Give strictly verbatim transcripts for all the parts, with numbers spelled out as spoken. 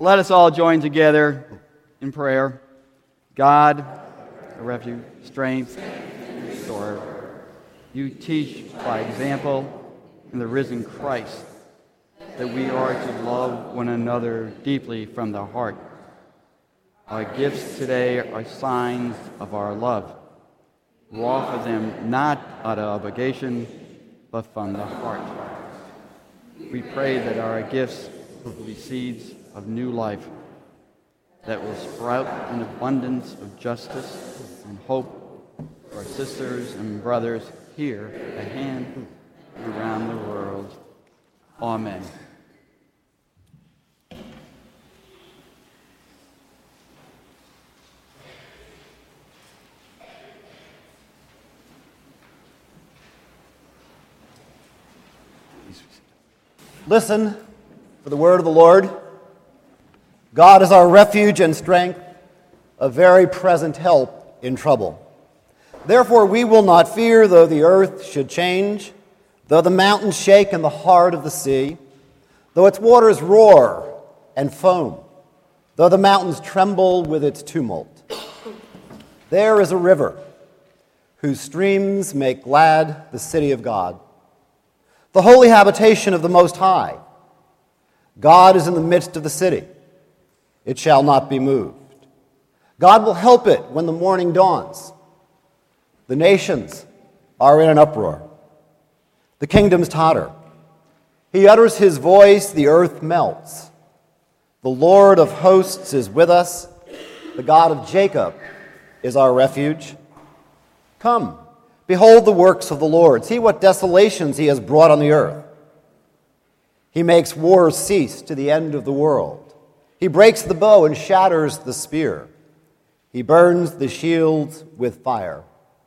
Let us all join together in prayer. God, a refuge, strength, restorer. You teach by example in the risen Christ that we are to love one another deeply from the heart. Our gifts today are signs of our love. We offer them not out of obligation, but from the heart. We pray that our gifts will be seeds of new life that will sprout an abundance of justice and hope for our sisters and brothers here at hand and around the world. Amen. Listen for the word of the Lord. God is our refuge and strength, a very present help in trouble. Therefore we will not fear, though the earth should change, though the mountains shake in the heart of the sea, though its waters roar and foam, though the mountains tremble with its tumult. There is a river whose streams make glad the city of God, the holy habitation of the Most High. God is in the midst of the city. It shall not be moved. God will help it when the morning dawns. The nations are in an uproar. The kingdoms totter. He utters his voice, the earth melts. The Lord of hosts is with us. The God of Jacob is our refuge. Come, behold the works of the Lord. See what desolations he has brought on the earth. He makes wars cease to the end of the world. He breaks the bow and shatters the spear. He burns the shields with fire.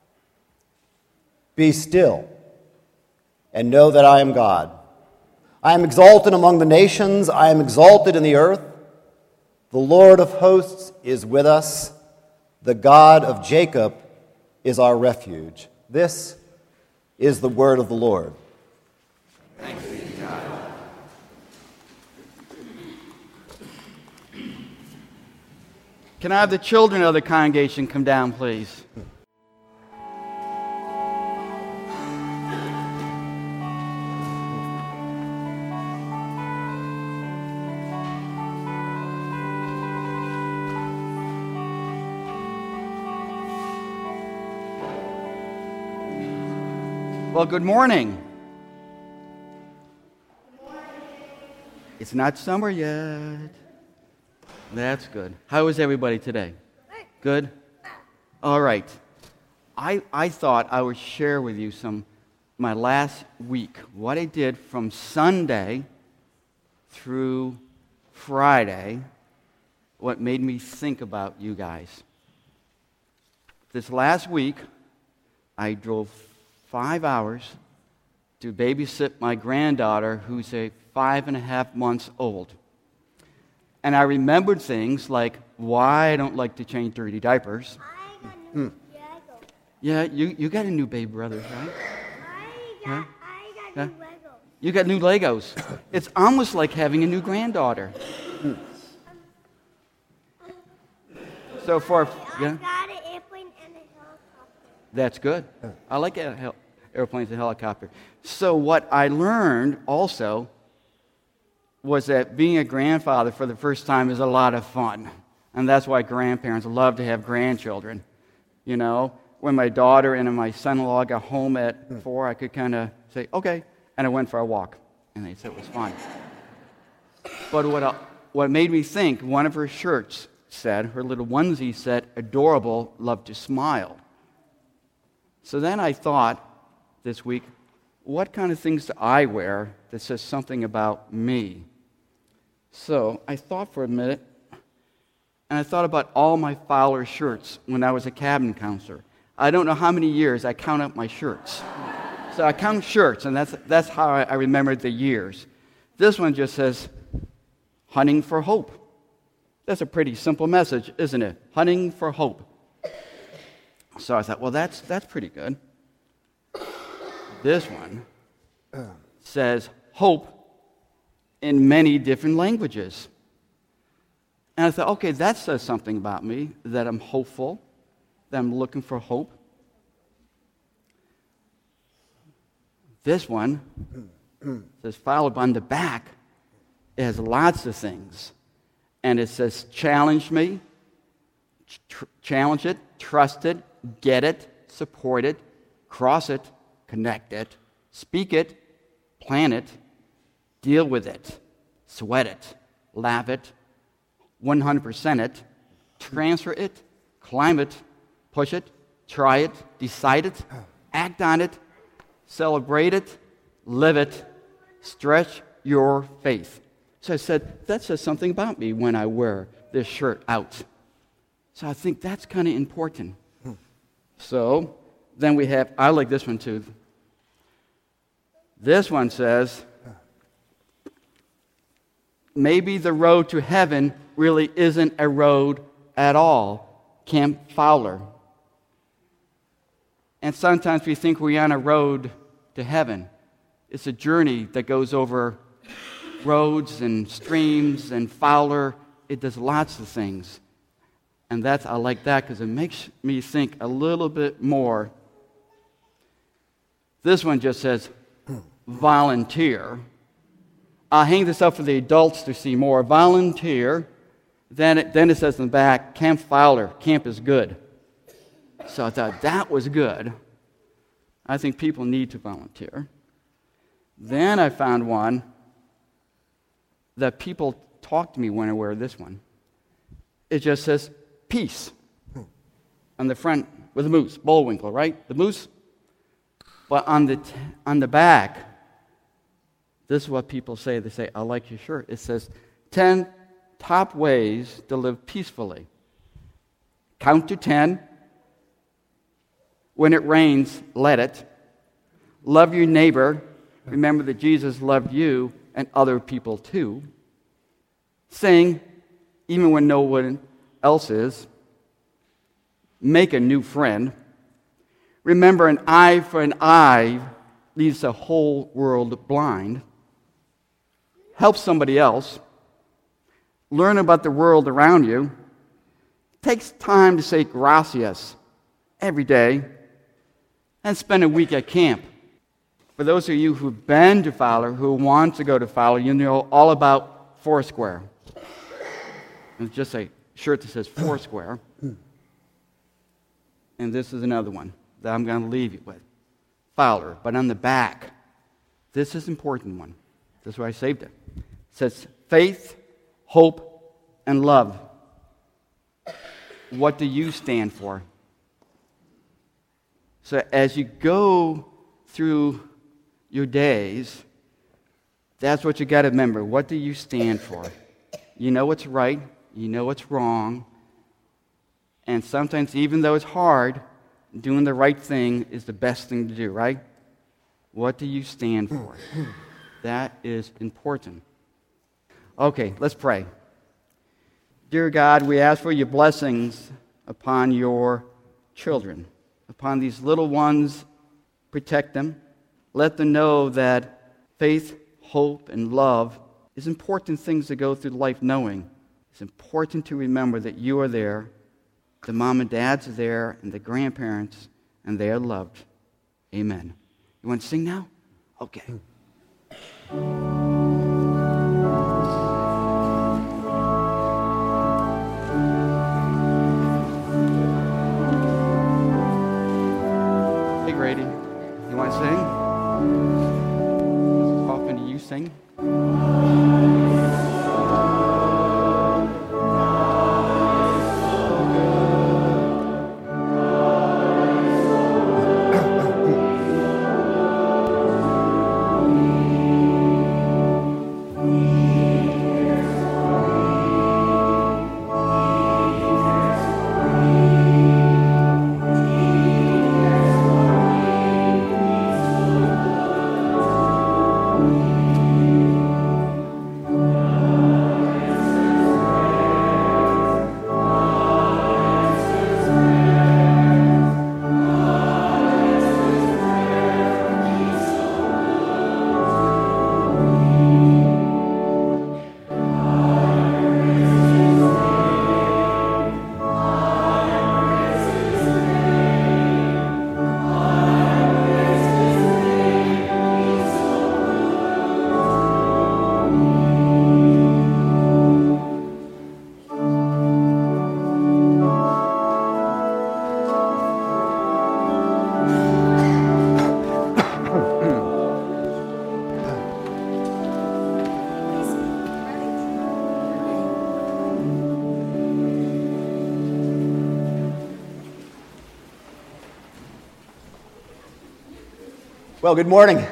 Be still and know that I am God. I am exalted among the nations. I am exalted in the earth. The Lord of hosts is with us. The God of Jacob is our refuge. This is the word of the Lord. Thanks be to God. Can I have the children of the congregation come down, please? Well, good morning. Good morning. It's not summer yet. That's good. How is everybody today? Good? All right. I I thought I would share with you some my last week, what I did from Sunday through Friday, what made me think about you guys. This last week, I drove five hours to babysit my granddaughter, who's a five and a half months old. And I remembered things like why I don't like to change dirty diapers. I got new Hmm. Legos. Yeah, you, you got a new baby brother, right? I got, Huh? I got Huh? new Legos. You got new Legos. It's almost like having a new granddaughter. So for I yeah, got an airplane and a helicopter. that's good. I like a hel- airplanes and helicopter. So what I learned also was that being a grandfather for the first time is a lot of fun. And that's why grandparents love to have grandchildren. You know, when my daughter and my son-in-law got home at four, I could kind of say, okay, and I went for a walk. And they said it was fun. But what, uh, what made me think, one of her shirts said, her little onesie said, adorable, love to smile. So then I thought this week, what kind of things do I wear that says something about me? So I thought for a minute, and I thought about all my Fowler shirts when I was a cabin counselor. I don't know how many years I count up my shirts. So I count shirts, and that's, that's how I, I remembered the years. This one just says, hunting for hope. That's a pretty simple message, isn't it? Hunting for hope. So I thought, well, that's, that's pretty good. This one says hope in many different languages. And I thought, okay, that says something about me, that I'm hopeful, that I'm looking for hope. This one says, followed on the back, it has lots of things. And it says, challenge me, tr- challenge it, trust it, get it, support it, cross it, connect it, speak it, plan it, deal with it, sweat it, laugh it, one hundred percent it, transfer it, climb it, push it, try it, decide it, act on it, celebrate it, live it, stretch your faith. So I said, that says something about me when I wear this shirt out. So I think that's kind of important. So then we have, I like this one too. This one says, maybe the road to heaven really isn't a road at all. Camp Fowler. And sometimes we think we're on a road to heaven. It's a journey that goes over roads and streams and Fowler. It does lots of things. And that's, I like that because it makes me think a little bit more. This one just says, volunteer. I'll hang this up for the adults to see more. Volunteer. Then it, then it says in the back, Camp Fowler. Camp is good. So I thought that was good. I think people need to volunteer. Then I found one that people talk to me when I wear this one. It just says, peace. On the front with a moose, Bullwinkle, right? The moose. But on the t- on the back, this is what people say. They say, I like your shirt. It says, ten top ways to live peacefully. Count to ten. When it rains, let it. Love your neighbor. Remember that Jesus loved you and other people too. Sing, even when no one else is. Make a new friend. Remember, an eye for an eye leaves the whole world blind. Help somebody else. Learn about the world around you. Takes time to say gracias every day. And spend a week at camp. For those of you who've been to Fowler, who want to go to Fowler, you know all about Foursquare. It's just a shirt that says Foursquare. And this is another one that I'm going to leave you with. Fowler, but on the back, this is an important one. This is why I saved it. It says faith, hope, and love. What do you stand for? So as you go through your days, that's what you got to remember. What do you stand for? You know what's right. You know what's wrong. And sometimes, even though it's hard, doing the right thing is the best thing to do, right? What do you stand for? That is important. Okay, let's pray. Dear God, we ask for your blessings upon your children, upon these little ones. Protect them. Let them know that faith, hope, and love is important things to go through life knowing. It's important to remember that you are there, the mom and dads are there, and the grandparents, and they are loved. Amen. You want to sing now? Okay. Hey, Grady, you want to sing? How often do you sing? Well, good morning. I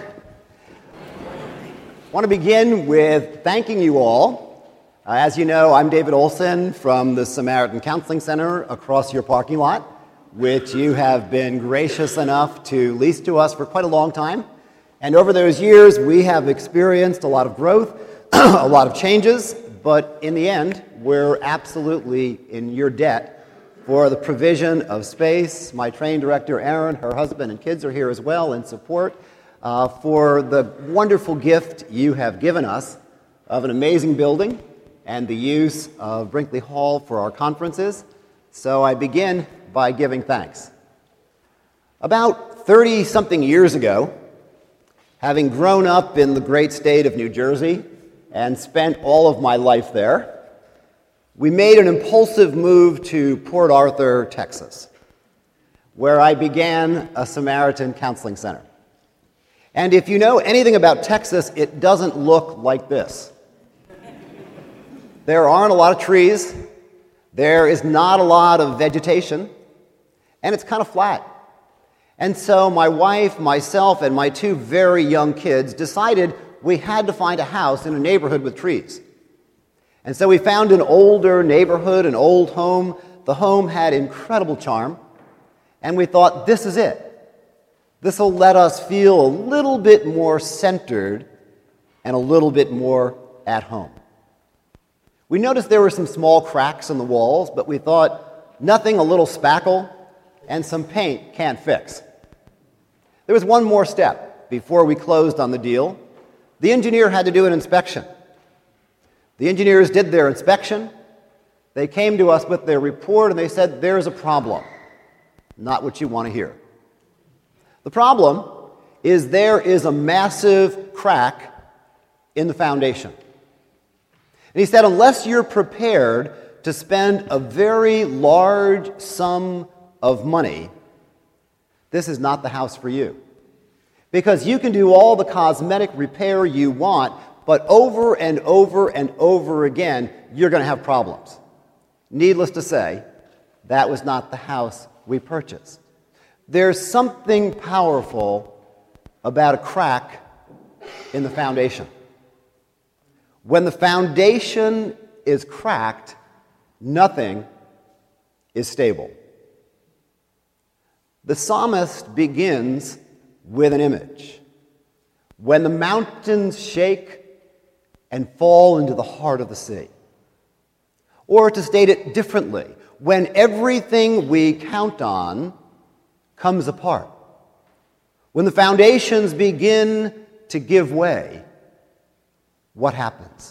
want to begin with thanking you all. Uh, as you know, I'm David Olson from the Samaritan Counseling Center across your parking lot, which you have been gracious enough to lease to us for quite a long time. And over those years, we have experienced a lot of growth, a lot of changes, but in the end, we're absolutely in your debt for the provision of space. My train director, Erin, her husband and kids are here as well in support uh, for the wonderful gift you have given us of an amazing building and the use of Brinkley Hall for our conferences. So I begin by giving thanks. About thirty-something years ago, having grown up in the great state of New Jersey and spent all of my life there, we made an impulsive move to Port Arthur, Texas, where I began a Samaritan Counseling Center. And if you know anything about Texas, it doesn't look like this. There aren't a lot of trees, there is not a lot of vegetation, and it's kind of flat. And so my wife, myself, and my two very young kids decided we had to find a house in a neighborhood with trees. And so we found an older neighborhood, an old home. The home had incredible charm, and we thought, this is it. This will let us feel a little bit more centered and a little bit more at home. We noticed there were some small cracks in the walls, but we thought, nothing a little spackle and some paint can't fix. There was one more step before we closed on the deal. The engineer had to do an inspection. The engineers did their inspection. They came to us with their report and they said, there's a problem. Not what you want to hear. The problem is there is a massive crack in the foundation. And he said, unless you're prepared to spend a very large sum of money, this is not the house for you. Because you can do all the cosmetic repair you want, but over and over and over again, you're going to have problems. Needless to say, that was not the house we purchased. There's something powerful about a crack in the foundation. When the foundation is cracked, nothing is stable. The psalmist begins with an image. When the mountains shake and fall into the heart of the sea. Or to state it differently, when everything we count on comes apart. When the foundations begin to give way, what happens?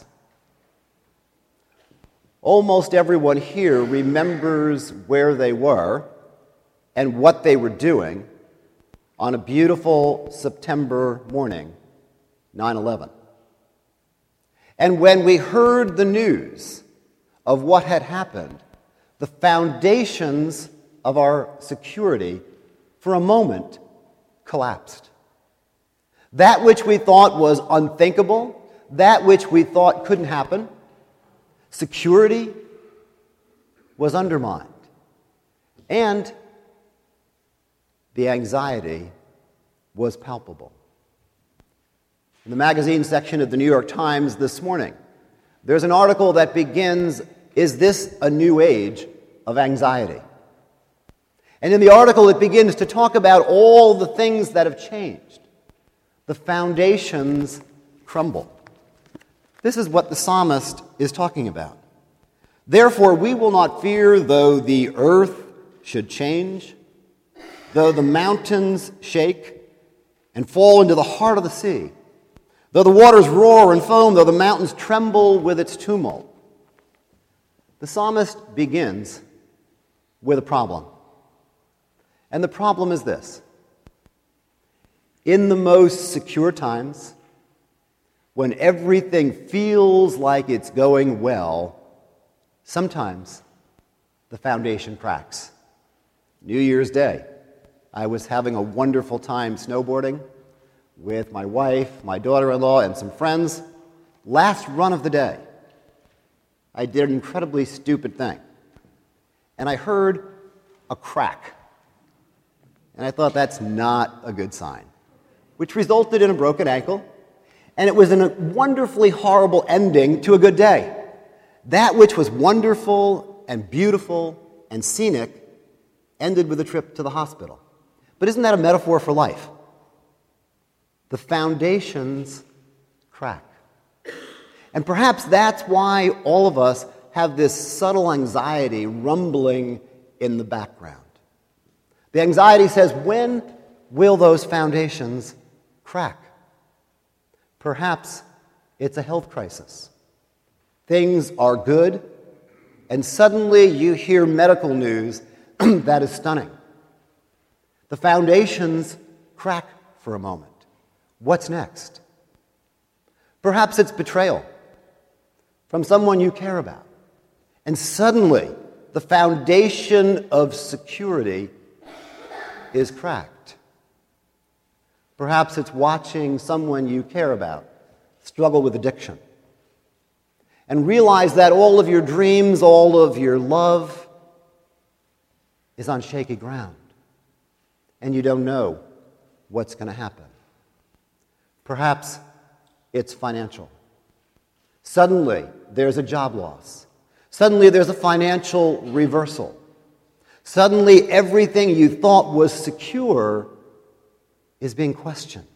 Almost everyone here remembers where they were and what they were doing on a beautiful September morning, nine eleven. And when we heard the news of what had happened, the foundations of our security, for a moment, collapsed. That which we thought was unthinkable, that which we thought couldn't happen, security was undermined. And the anxiety was palpable. In the magazine section of the New York Times this morning, there's an article that begins, "Is this a new age of anxiety?" And in the article, it begins to talk about all the things that have changed. The foundations crumble. This is what the psalmist is talking about. Therefore, we will not fear though the earth should change, though the mountains shake and fall into the heart of the sea, though the waters roar and foam, though the mountains tremble with its tumult. The psalmist begins with a problem. And the problem is this. In the most secure times, when everything feels like it's going well, sometimes the foundation cracks. New Year's Day, I was having a wonderful time snowboarding with my wife, my daughter-in-law, and some friends. Last run of the day, I did an incredibly stupid thing. And I heard a crack. And I thought, that's not a good sign. which resulted in a broken ankle, and it was a wonderfully horrible ending to a good day. That which was wonderful and beautiful and scenic ended with a trip to the hospital. But isn't that a metaphor for life? The foundations crack. And perhaps that's why all of us have this subtle anxiety rumbling in the background. The anxiety says, when will those foundations crack? Perhaps it's a health crisis. Things are good, and suddenly you hear medical news that is stunning. The foundations crack for a moment. What's next? Perhaps it's betrayal from someone you care about. And suddenly, the foundation of security is cracked. Perhaps it's watching someone you care about struggle with addiction and realize that all of your dreams, all of your love is on shaky ground, and you don't know what's going to happen. Perhaps it's financial. Suddenly, there's a job loss. Suddenly, there's a financial reversal. Suddenly, everything you thought was secure is being questioned.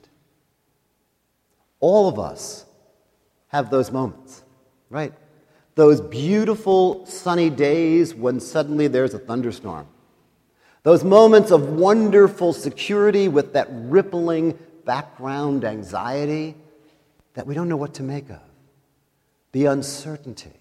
All of us have those moments, right? Those beautiful sunny days when suddenly there's a thunderstorm. Those moments of wonderful security with that rippling background anxiety that we don't know what to make of. The uncertainty.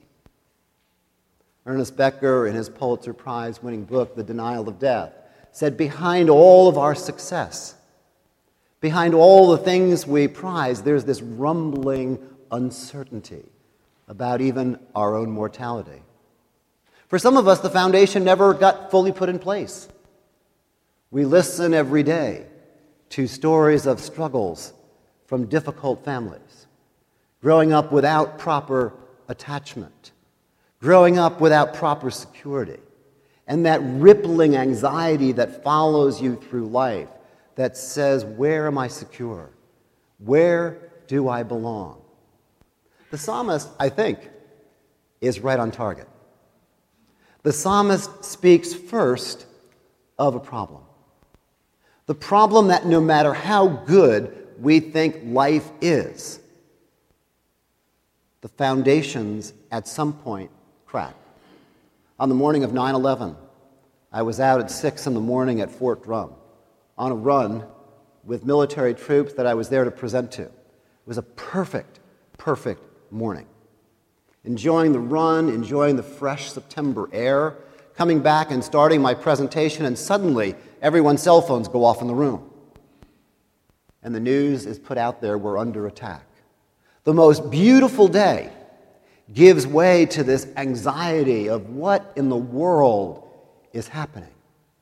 Ernest Becker, in his Pulitzer Prize-winning book, The Denial of Death, said, behind all of our success, behind all the things we prize, there's this rumbling uncertainty about even our own mortality. For some of us, the foundation never got fully put in place. We listen every day to stories of struggles from difficult families, growing up without proper attachment, growing up without proper security, and that rippling anxiety that follows you through life that says, where am I secure? Where do I belong? The psalmist, I think, is right on target. The psalmist speaks first of a problem. The problem that no matter how good we think life is, the foundations at some point crack. On the morning of nine eleven, I was out at six in the morning at Fort Drum on a run with military troops that I was there to present to. It was a perfect, perfect morning. Enjoying the run, enjoying the fresh September air, coming back and starting my presentation, and suddenly everyone's cell phones go off in the room. And the news is put out there, we're under attack. The most beautiful day gives way to this anxiety of what in the world is happening.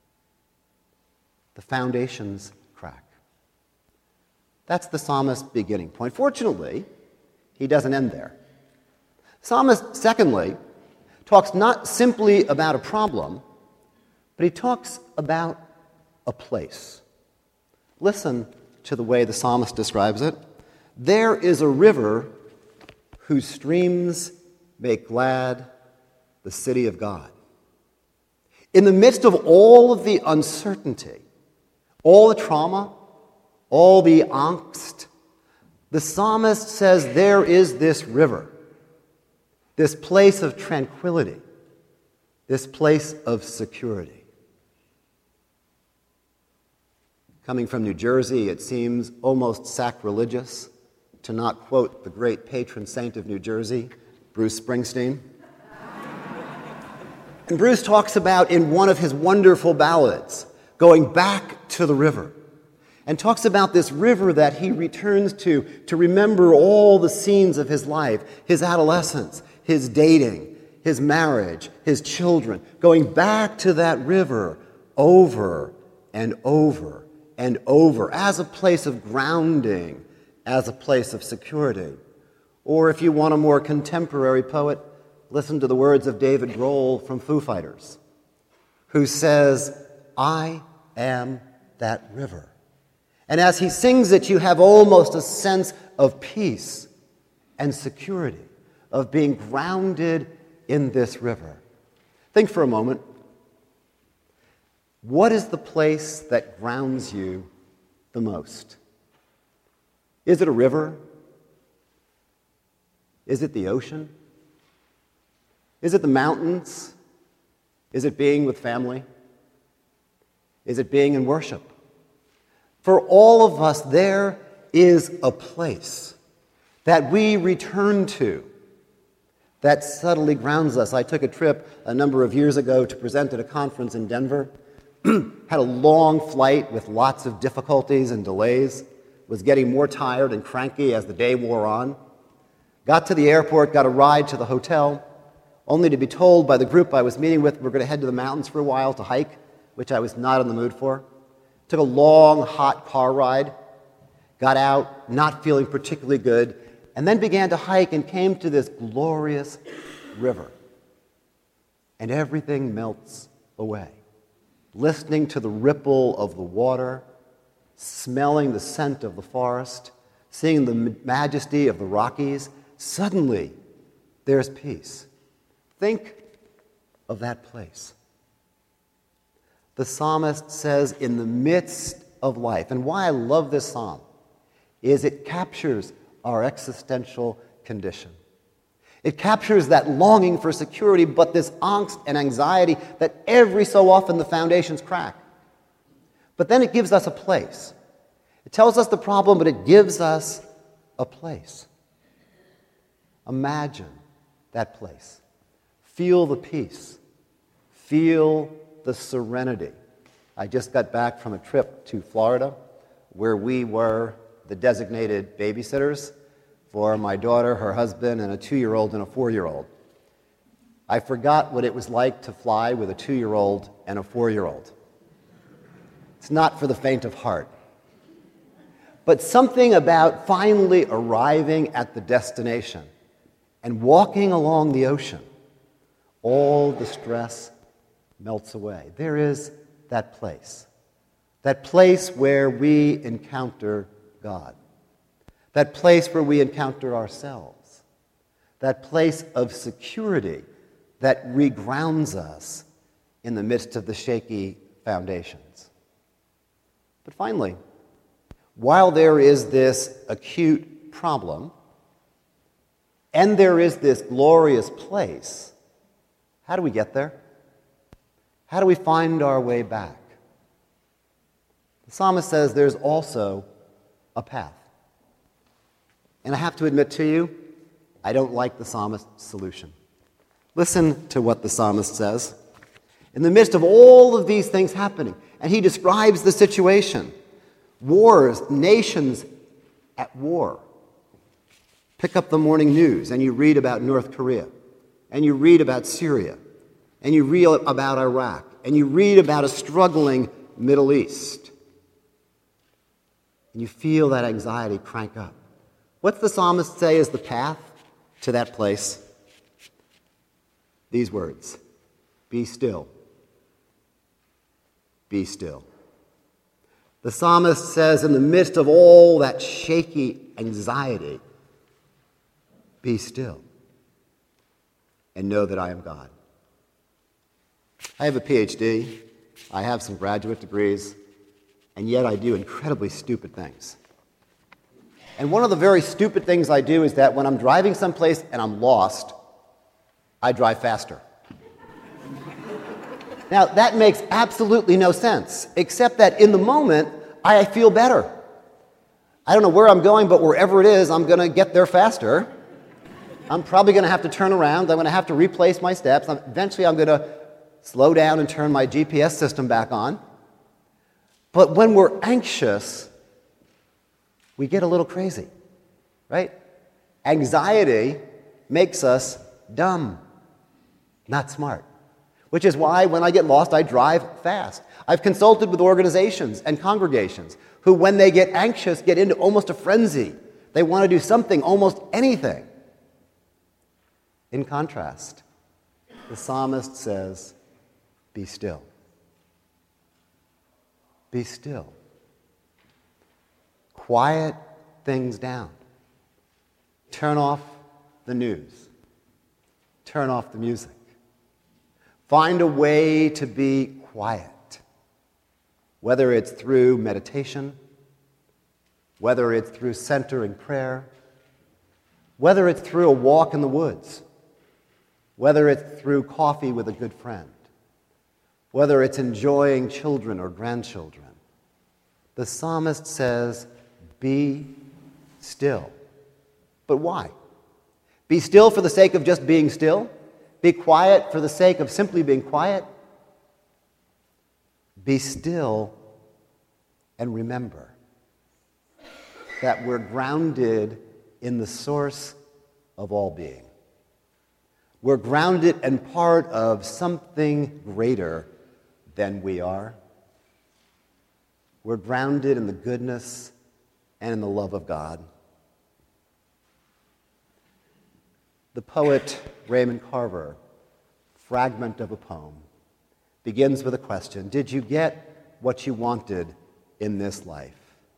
The foundations crack. That's the psalmist's beginning point. Fortunately, he doesn't end there. Psalmist, secondly, talks not simply about a problem, but he talks about a place. Listen to the way the psalmist describes it. There is a river whose streams make glad the city of God. In the midst of all of the uncertainty, all the trauma, all the angst, the psalmist says there is this river, this place of tranquility, this place of security. Coming from New Jersey, it seems almost sacrilegious to not quote the great patron saint of New Jersey, Bruce Springsteen. And Bruce talks about, in one of his wonderful ballads, going back to the river, and talks about this river that he returns to to remember all the scenes of his life, his adolescence, his dating, his marriage, his children, going back to that river over and over and over as a place of grounding, as a place of security. Or if you want a more contemporary poet, listen to the words of David Grohl from Foo Fighters, who says, I am that river. And as he sings it, you have almost a sense of peace and security, of being grounded in this river. Think for a moment. What is the place that grounds you the most? Is it a river? Is it the ocean? Is it the mountains? Is it being with family? Is it being in worship? For all of us, there is a place that we return to that subtly grounds us. I took a trip a number of years ago to present at a conference in Denver. Had a long flight with lots of difficulties and delays. Was getting more tired and cranky as the day wore on. Got to the airport, got a ride to the hotel, only to be told by the group I was meeting with we're going to head to the mountains for a while to hike, which I was not in the mood for. Took a long, hot car ride, got out, not feeling particularly good, and then began to hike and came to this glorious river. And everything melts away. Listening to the ripple of the water, smelling the scent of the forest, seeing the majesty of the Rockies, suddenly there's peace. Think of that place. The psalmist says, in the midst of life, and why I love this psalm is it captures our existential condition. It captures that longing for security, but this angst and anxiety that every so often the foundations crack. But then it gives us a place. It tells us the problem, but it gives us a place. Imagine that place. Feel the peace. Feel the serenity. I just got back from a trip to Florida where we were the designated babysitters for my daughter, her husband, and a two-year-old and a four-year-old. I forgot what it was like to fly with a two-year-old and a four-year-old. It's not for the faint of heart. But something about finally arriving at the destination and walking along the ocean, all the stress melts away. There is that place. That place where we encounter God. That place where we encounter ourselves. That place of security that regrounds us in the midst of the shaky foundations. But finally, while there is this acute problem, and there is this glorious place, how do we get there? How do we find our way back? The psalmist says there's also a path. And I have to admit to you, I don't like the psalmist's solution. Listen to what the psalmist says. In the midst of all of these things happening, and he describes the situation. Wars, nations at war. Pick up the morning news and you read about North Korea, and you read about Syria, and you read about Iraq, and you read about a struggling Middle East. And you feel that anxiety crank up. What's the psalmist say is the path to that place? These words, be still. Be still. The psalmist says, in the midst of all that shaky anxiety, be still and know that I am God. I have a P H D, I have some graduate degrees, and yet I do incredibly stupid things. And one of the very stupid things I do is that when I'm driving someplace and I'm lost, I drive faster. Now, that makes absolutely no sense, except that in the moment, I feel better. I don't know where I'm going, but wherever it is, I'm going to get there faster. I'm probably going to have to turn around. I'm going to have to replace my steps. Eventually, I'm going to slow down and turn my G P S system back on. But when we're anxious, we get a little crazy, right? Anxiety makes us dumb, not smart. Which is why when I get lost, I drive fast. I've consulted with organizations and congregations who, when they get anxious, get into almost a frenzy. They want to do something, almost anything. In contrast, the psalmist says, be still. Be still. quiet things down. Turn off the news. Turn off the music. Find a way to be quiet, whether it's through meditation, whether it's through centering prayer, whether it's through a walk in the woods, whether it's through coffee with a good friend, whether it's enjoying children or grandchildren. The psalmist says, be still. But why? Be still for the sake of just being still? Be quiet for the sake of simply being quiet? Be still and remember that we're grounded in the source of all being. We're grounded and part of something greater than we are. We're grounded in the goodness and in the love of God. The poet Raymond Carver, fragment of a poem, begins with a question: did you get what you wanted in this life?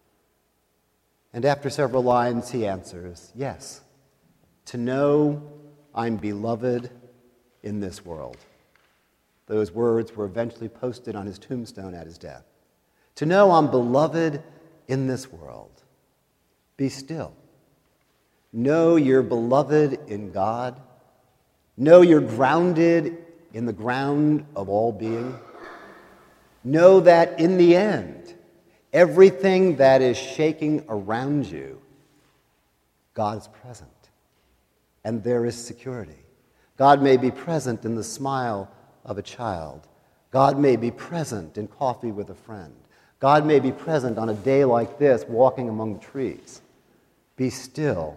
And after several lines, he answers, yes, to know I'm beloved in this world. Those words were eventually posted on his tombstone at his death. To know I'm beloved in this world. Be still. Know you're beloved in God. Know you're grounded in the ground of all being. Know that in the end, everything that is shaking around you, God is present. And there is security. God may be present in the smile of a child. God may be present in coffee with a friend. God may be present on a day like this, walking among the trees. Be still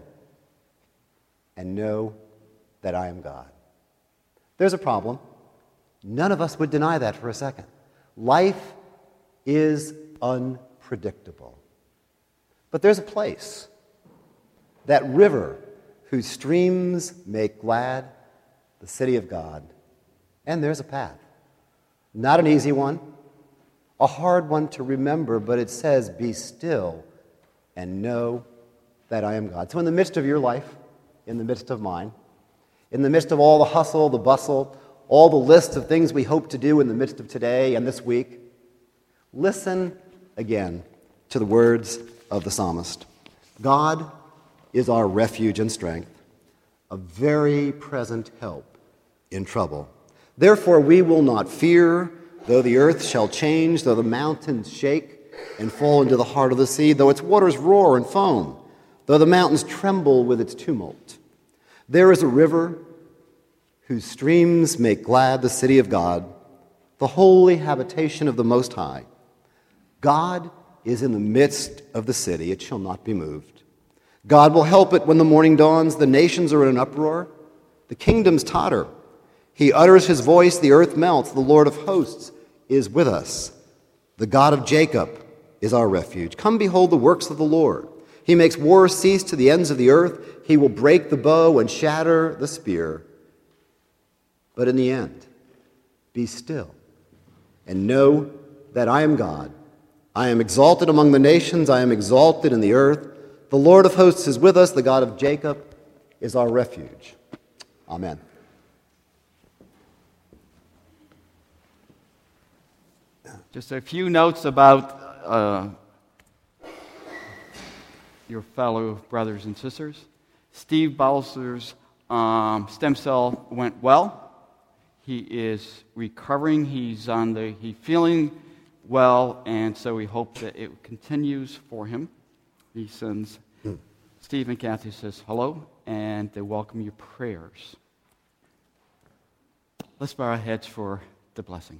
and know that I am God. There's a problem. None of us would deny that for a second. Life is unpredictable. But there's a place, that river whose streams make glad the city of God. And there's a path. Not an easy one, a hard one to remember, but it says, be still and know that I am God. So in the midst of your life, in the midst of mine, in the midst of all the hustle, the bustle, all the lists of things we hope to do in the midst of today and this week, listen again to the words of the psalmist. God is our refuge and strength, a very present help in trouble. Therefore we will not fear, though the earth shall change, though the mountains shake and fall into the heart of the sea, though its waters roar and foam, though the mountains tremble with its tumult. There is a river whose streams make glad the city of God, the holy habitation of the Most High. God is in the midst of the city. It shall not be moved. God will help it when the morning dawns. The nations are in an uproar. The kingdoms totter. He utters his voice. The earth melts. The Lord of hosts is with us. The God of Jacob is our refuge. Come behold the works of the Lord. He makes war cease to the ends of the earth. He will break the bow and shatter the spear. But in the end, be still and know that I am God. I am exalted among the nations. I am exalted in the earth. The Lord of hosts is with us. The God of Jacob is our refuge. Amen. Just a few notes about uh, your fellow brothers and sisters. Steve Balser's um, stem cell went well. He is recovering. He's on the. He's feeling well, and so we hope that it continues for him. He sends hmm. Steve and Kathy says hello, and they welcome your prayers. Let's bow our heads for the blessing.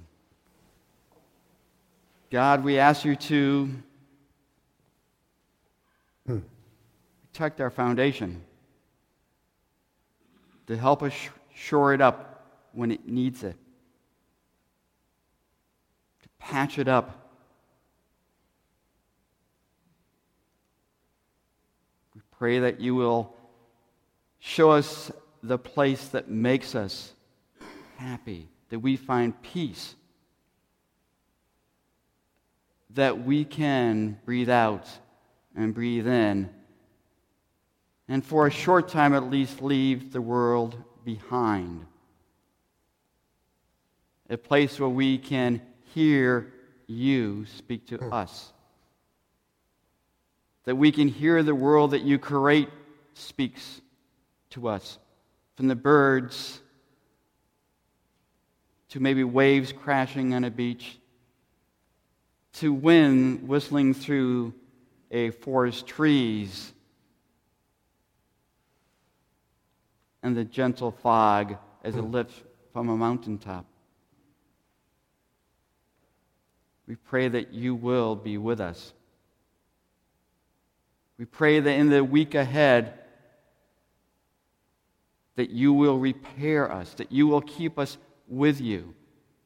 God, we ask you to hmm. protect our foundation, to help us shore it up when it needs it, to patch it up. We pray that you will show us the place that makes us happy, that we find peace, that we can breathe out and breathe in, and for a short time at least leave the world behind. A place where we can hear you speak to us. That we can hear the world that you create speaks to us. From the birds to maybe waves crashing on a beach, to wind whistling through a forest trees, and the gentle fog as it lifts from a mountaintop. We pray that you will be with us. We pray that in the week ahead, that you will repair us, that you will keep us with you,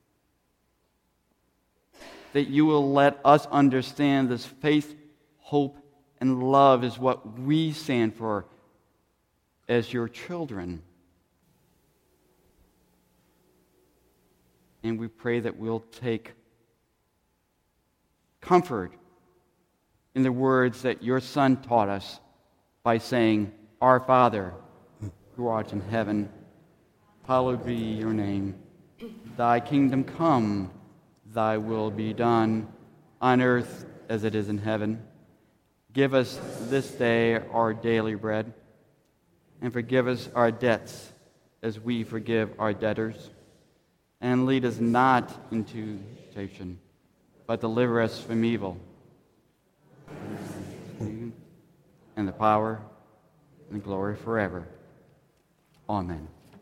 that you will let us understand this faith, hope, and love is what we stand for as your children. And we pray that we'll take comfort in the words that your Son taught us by saying, Our Father, who art in heaven, hallowed be your name. Thy kingdom come, thy will be done, on earth as it is in heaven. Give us this day our daily bread, and forgive us our debts as we forgive our debtors. And lead us not into temptation, but deliver us from evil. And the power and the glory forever. Amen.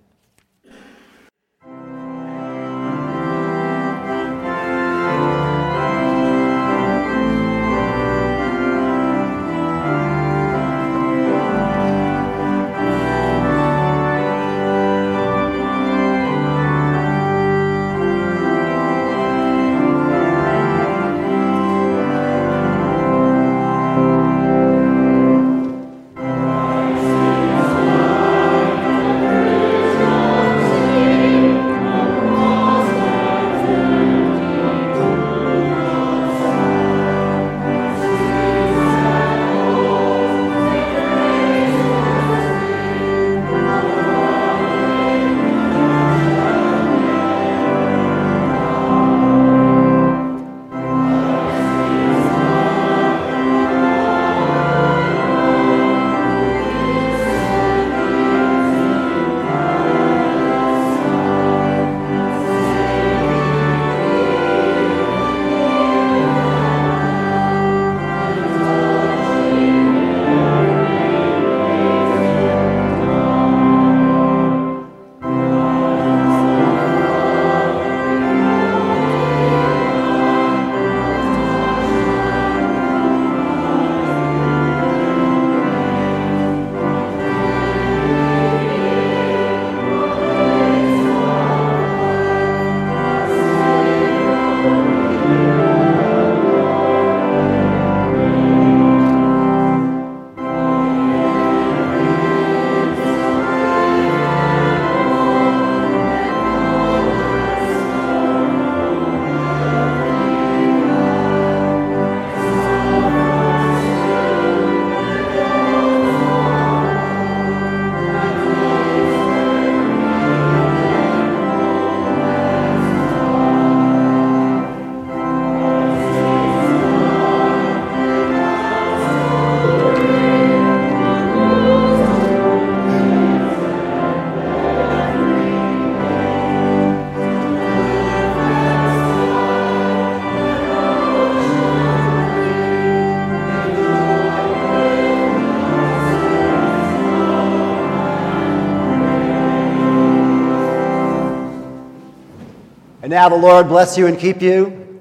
And now the Lord bless you and keep you.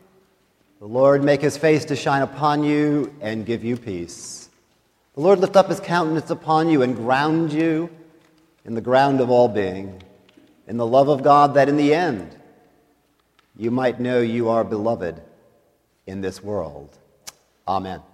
The Lord make his face to shine upon you and give you peace. The Lord lift up his countenance upon you and ground you in the ground of all being, in the love of God, that in the end you might know you are beloved in this world. Amen.